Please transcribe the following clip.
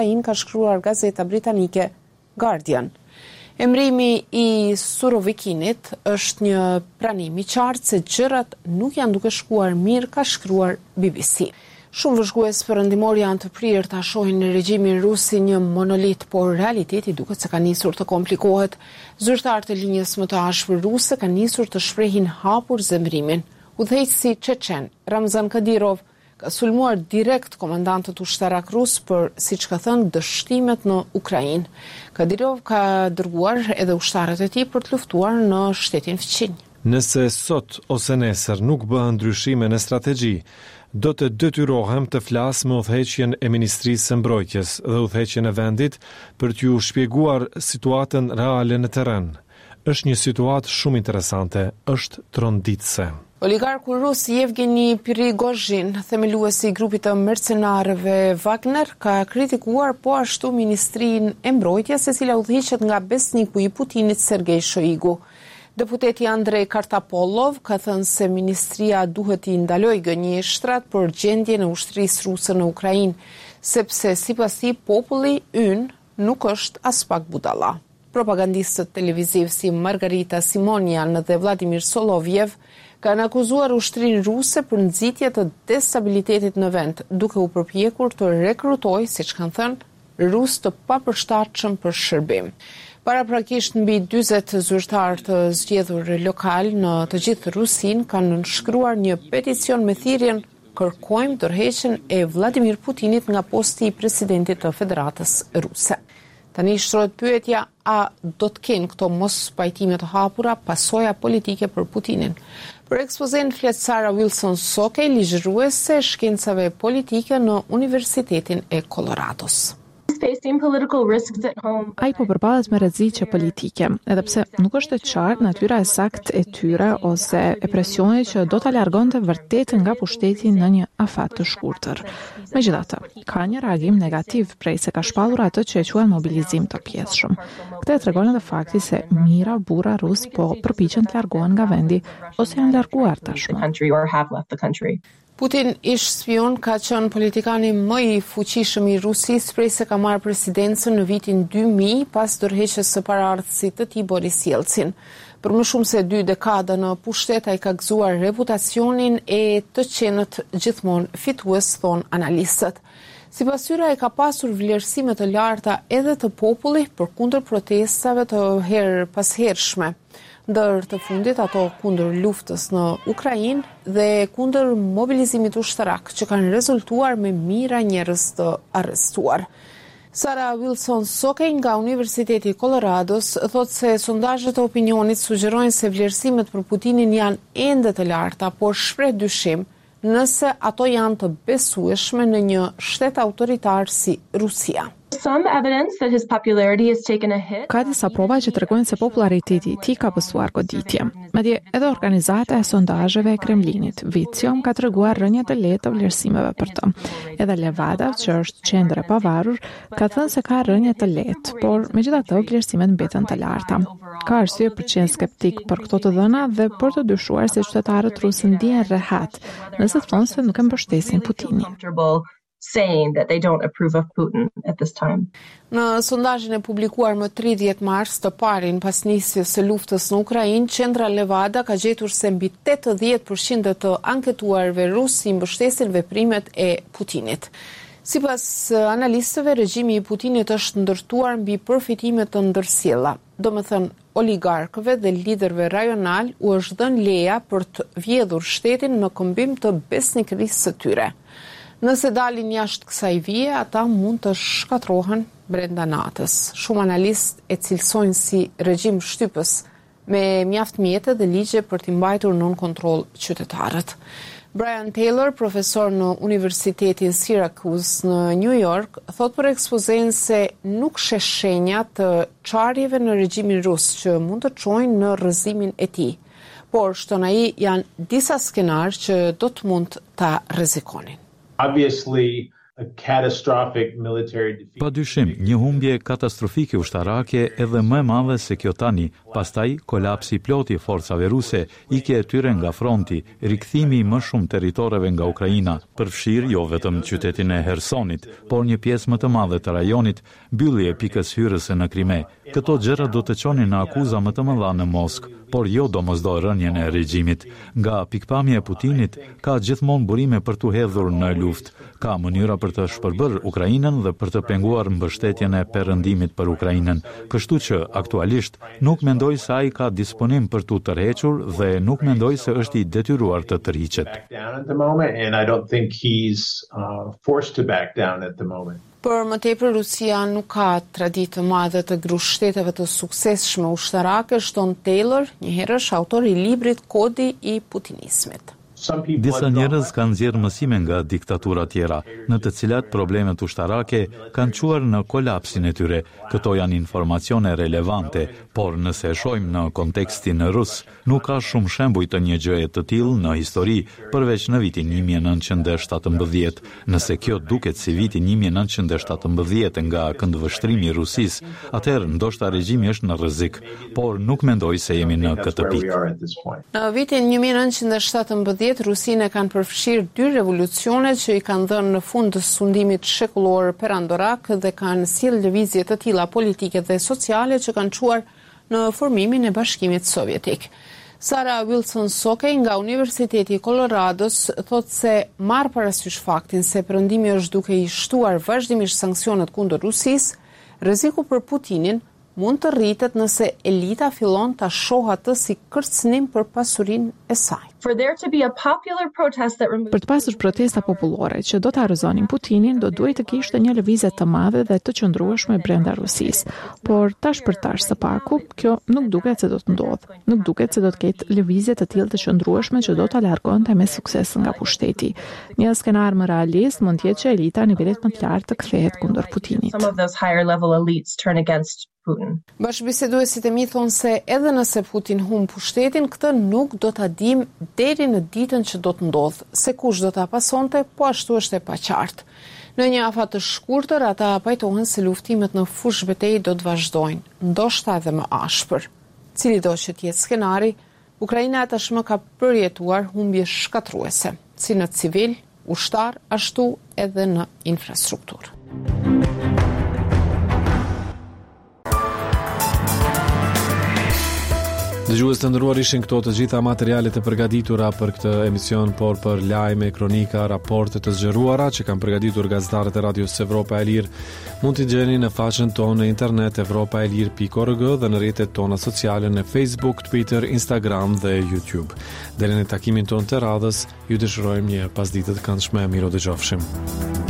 ka shkruar gazeta britanike Guardian. Emrimi i Surovikinit është një pranim i qartë se gjërat nuk janë duke shkuar mirë, ka shkruar BBC. Shumë vëzhgues perëndimor janë të prirë ta shohin në regjimin rus si një monolit, por realiteti duket se ka nisur të komplikohet. Zyrtarët e linjës më të ashpër ruse kanë nisur të shprehin hapur zemrimin. Udhëheqësi çeçen Ramzan Kadyrov ka sulmuar direkt komandantët ushtarak rus për, siç ka thënë, dështimet në Ukrainë. Kadyrov ka dërguar edhe ushtarët e tij për të luftuar në shtetin fqinj. Nëse sot ose nesër nuk bëhen ndryshime në strategji, do të detyrohem të flas me udhëheqjen e Ministrisë së Mbrojtjes dhe udhëheqjen e vendit për t'ju shpjeguar situatën reale në terren. Është një situatë shumë interesante, është tronditëse. Oligarku rus Yevgeni Prigozhin, themeluesi i grupit të mercenarëve Wagner, ka kritikuar po ashtu Ministrinë e Mbrojtjes, e cila udhëhiqet nga besniku i Putinit Sergej Shoigu. Deputeti Andrej Kartapollov ka thënë se ministria duhet i ndalojë gënjeshtrat për gjendjen e ushtrisë ruse në Ukrainë, sepse sipas tij populli ynë nuk është as pak budalla. Propagandistët televiziv si Margarita Simonian dhe Vladimir Solovjev kanë akuzuar ushtrinë ruse për nxitje të destabilitetit në vend, duke u përpjekur të rekrutojë, siç kanë thënë, rus të papërshtatshëm për shërbim. Paraprakisht mbi 40 zyrtar të zgjedhur lokal në të gjithë Rusinë kanë nënshkruar një peticion me thirrjen "Kërkojmë tërheqjen e Vladimir Putinit nga posti i presidentit të Federatës Ruse". Tani shtrohet pyetja, a do të kenë këto mos pajtime të hapura pasoja politike për Putinin? Për ekspozen flet Sara Wilson Sokej, ligjëruese shkencave politike në Universitetin e Colorados. Ai po përballet me rreziqe politike, edhe pse nuk është e qartë natyra e saktë e tyre ose e presionit që do ta largonte vërtet nga pushteti në një afat të shkurtër. Megjithatë, ka një reagim negativ prej se ka shpallur atë që e quajnë mobilizim të pjesshëm. Këtë tregon edhe fakti se mijëra burra rus po përpiqen të largohen nga vendi ose janë larguar tashmë. Putin, ish spion, ka qenë politikani më i fuqishëm i Rusisë prej se ka marrë presidencën në vitin 2000 pas dorëheqjes së paraardhësit të tij Boris Jelcin. Për më shumë se 2 dekada në pushtet ai ka gëzuar reputacionin e të qenët gjithmonë fitues, thon analistët. Sipas tyre ai ka pasur vlerësime të larta edhe të popullit përkundër protestave të pashershme. Ndër të fundit ato kundër luftës në Ukrainë dhe kundër mobilizimit ushtarak, që kanë rezultuar me mijëra njerëz të arrestuar. Sara Wilson Sokej nga Universiteti Colorados thotë se sondazhet e opinionit sugjerojnë se vlerësimet për Putinin janë ende të larta, por shpreh dyshim nëse ato janë të besueshme në një shtet autoritar si Rusia. Ka disa prova që tregojnë se populariteti i tij ka pësuar goditje. Madje edhe organizata e sondazheve e Kremlinit, Viciom, ka treguar rënje të lehtë të vlerësimeve për të. Edhe Levada, që është qendër e pavarur, ka thënë se ka rënje të lehtë, por megjithatë vlerësimet mbeten të larta. Ka arsye për të qenë skeptik për këto të dhëna dhe për të dyshuar se qytetarët rusë ndihen rehat nëse thonë se nuk e mbështesin Putinin. Saying that they don't approve of Putin at this time. Në sondazhin e publikuar më 30 mars, të parin pas nisjes së luftës në Ukrainë, qendra Levada ka gjetur se mbi 80% të anketuarve rusë i mbështesin veprimet e Putinit. Sipas analistëve, regjimi i Putinit është ndërtuar mbi përfitime të ndërsjella. Domethënë, oligarkëve dhe liderëve rajonal u është dhënë leja për të vjedhur shtetin në këmbim të besnikërisë së tyre. Nëse dalin jashtë kësaj vije, ata mund të shkatrohen brenda natës. Shumë analistë e cilësojnë si regjim shtypës, me mjaft mjete dhe ligje për t'i mbajtur nën kontroll qytetarët. Brian Taylor, profesor në Universitetin Syracuse në New York, thot për ekspozen se nuk sheh shenja të çarjeve në regjimin rus që mund të çojnë në rrëzimin e tij. Por shton ai janë disa skenar që do të mund ta rrezikonin. Obviously, Pa dyshim, një humbje katastrofike ushtarake edhe më e madhe se kjo tani, pastaj kolapsi plot i forcave ruse, ikja e tyre nga fronti, rikthimi i më shumë territoreve nga Ukraina, përfshir jo vetëm qytetin e Hersonit, por një pjesë më të madhe të rajonit, mbyllje e pikës hyrëse në Krime. Këto gjëra do të çonin në akuza më të mëdha në Moskë, por jo domosdoshmërinë e regjimit. Nga pikpamja e Putinit, ka gjithmonë burime për t'u hedhur në luftë, ka mënyra për të shpërbërë Ukrainën dhe për të penguar mbështetjen e perëndimit për Ukrainën. Kështu që aktualisht nuk mendoj se ai ka disponim për t'u tërhequr dhe nuk mendoj se është i detyruar të tërhiqet. Për më tepër, Rusia nuk ka traditë të madhe të grush shteteve të suksesshme ushtarake, shton Taylor, një herësh autor i librit Kodi i Putinizmit. Disa njerëz kanë nxjerrë mësime nga diktatura tjera, në të cilat problemet ushtarake kanë çuar në kolapsin e tyre. Këto janë informacione relevante, por nëse e shohim në kontekstin rus, nuk ka shumë shembuj të një gjëje të tillë në histori, përveç në vitin 1917. Nëse kjo duket si viti 1917 nga këndvështrimi i Rusisë, atëherë ndoshta regjimi është në rrezik, por nuk mendoj se jemi në këtë pikë. Në vitin 1917 Rusinë kanë përfshirë 2 revolucione që i kanë dhënë në fund të sundimit shekullor perandorak dhe kanë sjellë lëvizje të tilla politike dhe sociale që kanë çuar në formimin e Bashkimit Sovjetik. Sarah Wilson Sokej nga Universiteti i Colorados thotë se marr parasysh faktin se perëndimi është duke i shtuar vazhdimisht sanksionet kundër Rusisë, rreziku për Putinin mund të rritet nëse elita fillon ta shohë atë si kërcënim për pasurinë e saj. For there to be a popular protest that removes... Për të pasur protesta popullore që do të harrozonin Putinin, do duhet të kishte një lëvizje të madhe dhe të qëndrueshme brenda Rusisë. Por tash për tash së paku, kjo nuk duket se do të ndodhë. Nuk duket se do të ketë lëvizje të tillë të qëndrueshme që do ta largonte me sukses nga pushteti. Një skenar më realist mund të jetë që elita në nivelet më të lartë të kthehet kundër Putinit. Some of those higher level elites turn against Putin. Bashkëbiseduesit e mi thonë se edhe nëse Putin humb pushtetin, këtë nuk do ta dim deri në ditën që do të ndodhë, se kush do ta pasonte, po ashtu është e paqartë. Në një afat të shkurtër, ata pajtohen se luftimet në fushë betejë do të vazhdojnë, ndoshta edhe më ashpër. Cili do që të jetë skenari, Ukraina tashmë ka përjetuar humbje shkatruese, si në civil, ushtar, ashtu edhe në infrastrukturë. Dëgjues të nderuar, ishin këto të gjitha materialet e përgatitura për këtë emision, por për lajme, kronika, raporte të zgjeruara që kanë përgatitur gazetarët e Radios Evropa e Lirë, mund t'i gjeni në faqen tonë në internet evropaelir.org dhe në rrjetet tona sociale në Facebook, Twitter, Instagram dhe YouTube. Deri në takimin tonë të radhës, ju dëshirojmë një pasditë të këndshme, miro dëgjofshim.